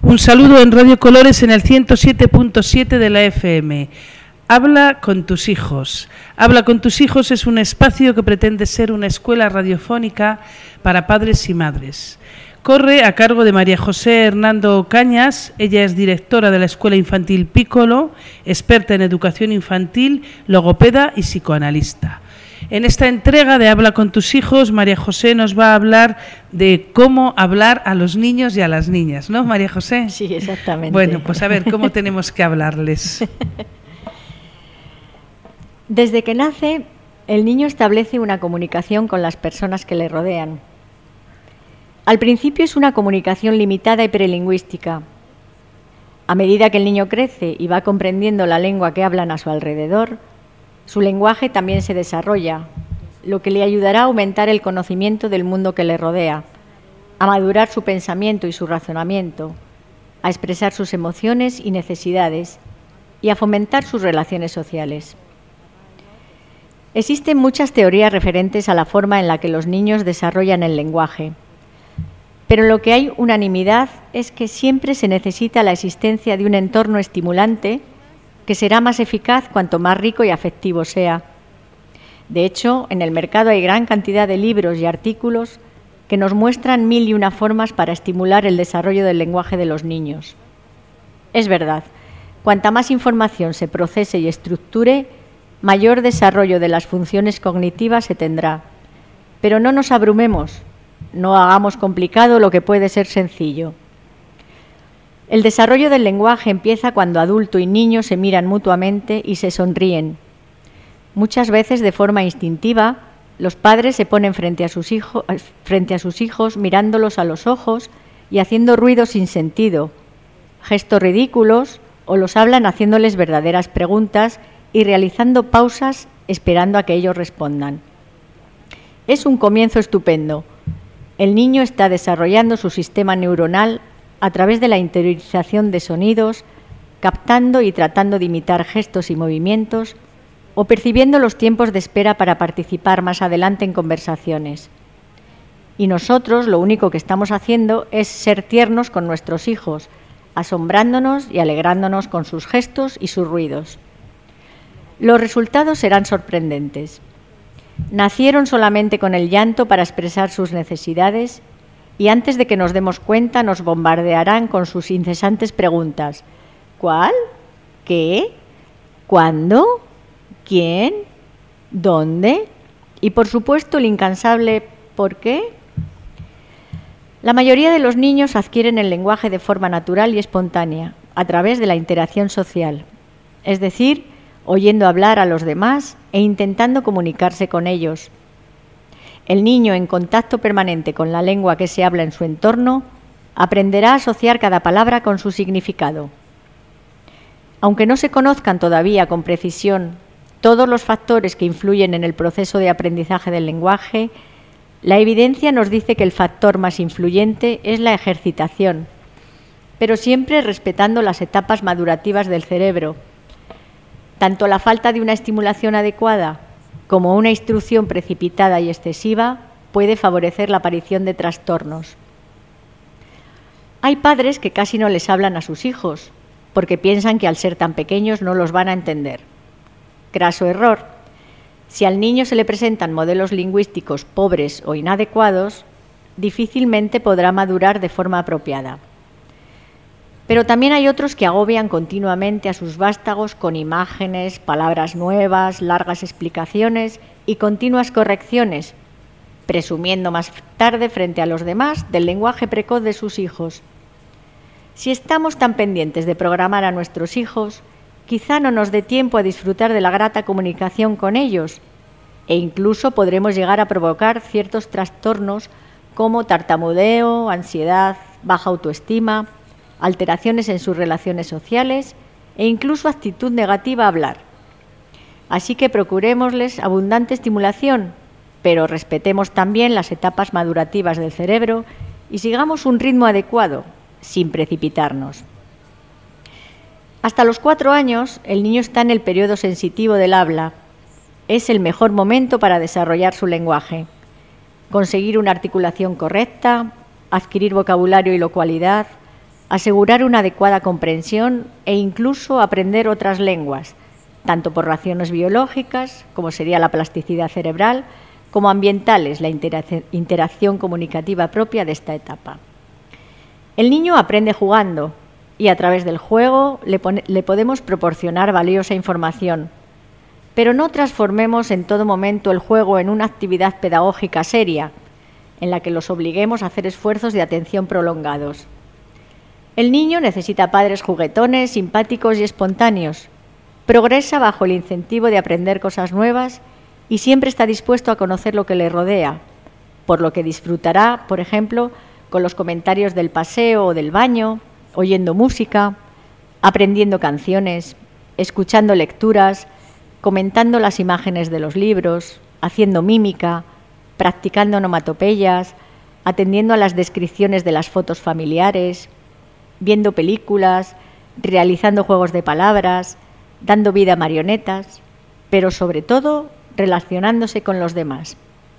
Un saludo en Radio Colores en el 107.7 de la FM. Habla con tus hijos. Habla con tus hijos es un espacio que pretende ser una escuela radiofónica para padres y madres. Corre a cargo de María José Hernando Cañas. Ella es directora de la Escuela Infantil Piccolo, experta en educación infantil, logopeda y psicoanalista. En esta entrega de Habla con tus hijos, María José nos va a hablar de cómo hablar a los niños y a las niñas, ¿no, María José? Sí, exactamente. Bueno, pues a ver, ¿cómo tenemos que hablarles? Desde que nace, el niño establece una comunicación con las personas que le rodean. Al principio es una comunicación limitada y prelingüística. A medida que el niño crece y va comprendiendo la lengua que hablan a su alrededor, su lenguaje también se desarrolla, lo que le ayudará a aumentar el conocimiento del mundo que le rodea, a madurar su pensamiento y su razonamiento, a expresar sus emociones y necesidades y a fomentar sus relaciones sociales. Existen muchas teorías referentes a la forma en la que los niños desarrollan el lenguaje, pero lo que hay unanimidad es que siempre se necesita la existencia de un entorno estimulante que será más eficaz cuanto más rico y afectivo sea. De hecho, en el mercado hay gran cantidad de libros y artículos que nos muestran 1001 formas para estimular el desarrollo del lenguaje de los niños. Es verdad, cuanta más información se procese y estructure, mayor desarrollo de las funciones cognitivas se tendrá. Pero no nos abrumemos, no hagamos complicado lo que puede ser sencillo. El desarrollo del lenguaje empieza cuando adulto y niño se miran mutuamente y se sonríen. Muchas veces, de forma instintiva, los padres se ponen frente a sus hijos, mirándolos a los ojos y haciendo ruidos sin sentido, gestos ridículos, o los hablan haciéndoles verdaderas preguntas y realizando pausas esperando a que ellos respondan. Es un comienzo estupendo. El niño está desarrollando su sistema neuronal a través de la interiorización de sonidos, captando y tratando de imitar gestos y movimientos, o percibiendo los tiempos de espera para participar más adelante en conversaciones. Y nosotros lo único que estamos haciendo es ser tiernos con nuestros hijos, asombrándonos y alegrándonos con sus gestos y sus ruidos. Los resultados serán sorprendentes. Nacieron solamente con el llanto para expresar sus necesidades y antes de que nos demos cuenta nos bombardearán con sus incesantes preguntas. ¿Cuál? ¿Qué? ¿Cuándo? ¿Quién? ¿Dónde? Y por supuesto el incansable ¿por qué? La mayoría de los niños adquieren el lenguaje de forma natural y espontánea, a través de la interacción social, es decir, oyendo hablar a los demás e intentando comunicarse con ellos. El niño, en contacto permanente con la lengua que se habla en su entorno, aprenderá a asociar cada palabra con su significado. Aunque no se conozcan todavía con precisión todos los factores que influyen en el proceso de aprendizaje del lenguaje, la evidencia nos dice que el factor más influyente es la ejercitación, pero siempre respetando las etapas madurativas del cerebro. Tanto la falta de una estimulación adecuada como una instrucción precipitada y excesiva puede favorecer la aparición de trastornos. Hay padres que casi no les hablan a sus hijos, porque piensan que al ser tan pequeños no los van a entender. Craso error. Si al niño se le presentan modelos lingüísticos pobres o inadecuados, difícilmente podrá madurar de forma apropiada. Pero también hay otros que agobian continuamente a sus vástagos con imágenes, palabras nuevas, largas explicaciones y continuas correcciones, presumiendo más tarde frente a los demás del lenguaje precoz de sus hijos. Si estamos tan pendientes de programar a nuestros hijos, quizá no nos dé tiempo a disfrutar de la grata comunicación con ellos e incluso podremos llegar a provocar ciertos trastornos como tartamudeo, ansiedad, baja autoestima, alteraciones en sus relaciones sociales e incluso actitud negativa a hablar. Así que procurémosles abundante estimulación, pero respetemos también las etapas madurativas del cerebro y sigamos un ritmo adecuado, sin precipitarnos. Hasta los 4 años, el niño está en el periodo sensitivo del habla. Es el mejor momento para desarrollar su lenguaje, conseguir una articulación correcta, adquirir vocabulario y locualidad, asegurar una adecuada comprensión e incluso aprender otras lenguas, tanto por razones biológicas, como sería la plasticidad cerebral, como ambientales, la interacción comunicativa propia de esta etapa. El niño aprende jugando y a través del juego le podemos proporcionar valiosa información, pero no transformemos en todo momento el juego en una actividad pedagógica seria, en la que los obliguemos a hacer esfuerzos de atención prolongados. El niño necesita padres juguetones, simpáticos y espontáneos. Progresa bajo el incentivo de aprender cosas nuevas y siempre está dispuesto a conocer lo que le rodea, por lo que disfrutará, por ejemplo, con los comentarios del paseo o del baño, oyendo música, aprendiendo canciones, escuchando lecturas, comentando las imágenes de los libros, haciendo mímica, practicando onomatopeyas, atendiendo a las descripciones de las fotos familiares, viendo películas, realizando juegos de palabras, dando vida a marionetas, pero sobre todo relacionándose con los demás.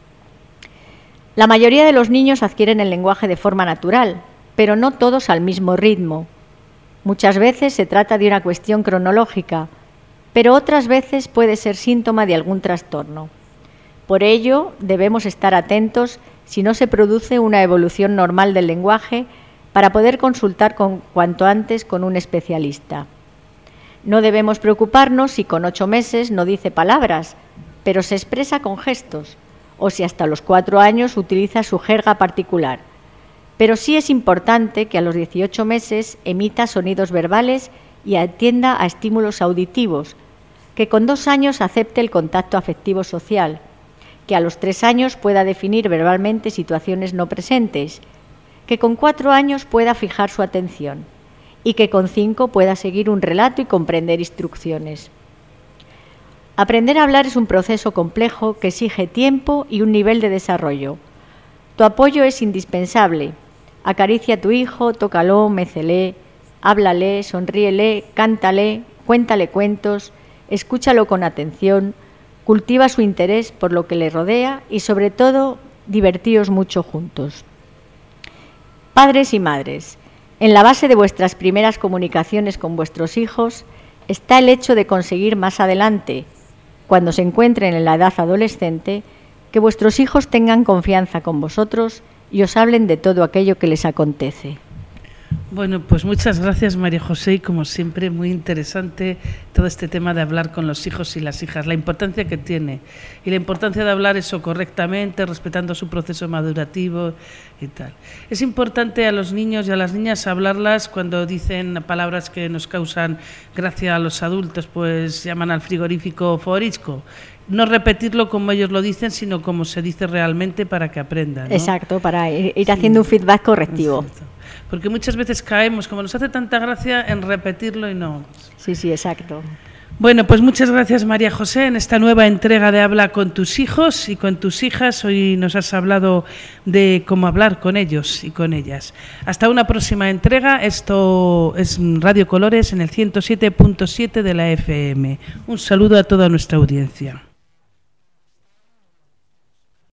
La mayoría de los niños adquieren el lenguaje de forma natural, pero no todos al mismo ritmo. Muchas veces se trata de una cuestión cronológica, pero otras veces puede ser síntoma de algún trastorno. Por ello, debemos estar atentos si no se produce una evolución normal del lenguaje para poder consultar cuanto antes con un especialista. No debemos preocuparnos si con 8 meses no dice palabras, pero se expresa con gestos, o si hasta los 4 años utiliza su jerga particular. Pero sí es importante que a los 18 meses emita sonidos verbales y atienda a estímulos auditivos, que con 2 años acepte el contacto afectivo social, que a los 3 años pueda definir verbalmente situaciones no presentes, que con 4 años pueda fijar su atención y que con 5 pueda seguir un relato y comprender instrucciones. Aprender a hablar es un proceso complejo que exige tiempo y un nivel de desarrollo. Tu apoyo es indispensable. Acaricia a tu hijo, tócalo, mécele, háblale, sonríele, cántale, cuéntale cuentos, escúchalo con atención, cultiva su interés por lo que le rodea y, sobre todo, divertíos mucho juntos. Padres y madres, en la base de vuestras primeras comunicaciones con vuestros hijos está el hecho de conseguir más adelante, cuando se encuentren en la edad adolescente, que vuestros hijos tengan confianza con vosotros y os hablen de todo aquello que les acontece. Bueno, pues muchas gracias, María José, y como siempre muy interesante todo este tema de hablar con los hijos y las hijas, la importancia que tiene y la importancia de hablar eso correctamente, respetando su proceso madurativo y tal. Es importante a los niños y a las niñas hablarlas cuando dicen palabras que nos causan gracia a los adultos, pues llaman al frigorífico forisco. No repetirlo como ellos lo dicen, sino como se dice realmente para que aprendan, ¿no? Exacto, para ir haciendo un feedback correctivo. Exacto. Porque muchas veces caemos, como nos hace tanta gracia, en repetirlo y no. Sí, exacto. Bueno, pues muchas gracias, María José, en esta nueva entrega de Habla con tus hijos y con tus hijas. Hoy nos has hablado de cómo hablar con ellos y con ellas. Hasta una próxima entrega. Esto es Radio Colores en el 107.7 de la FM. Un saludo a toda nuestra audiencia.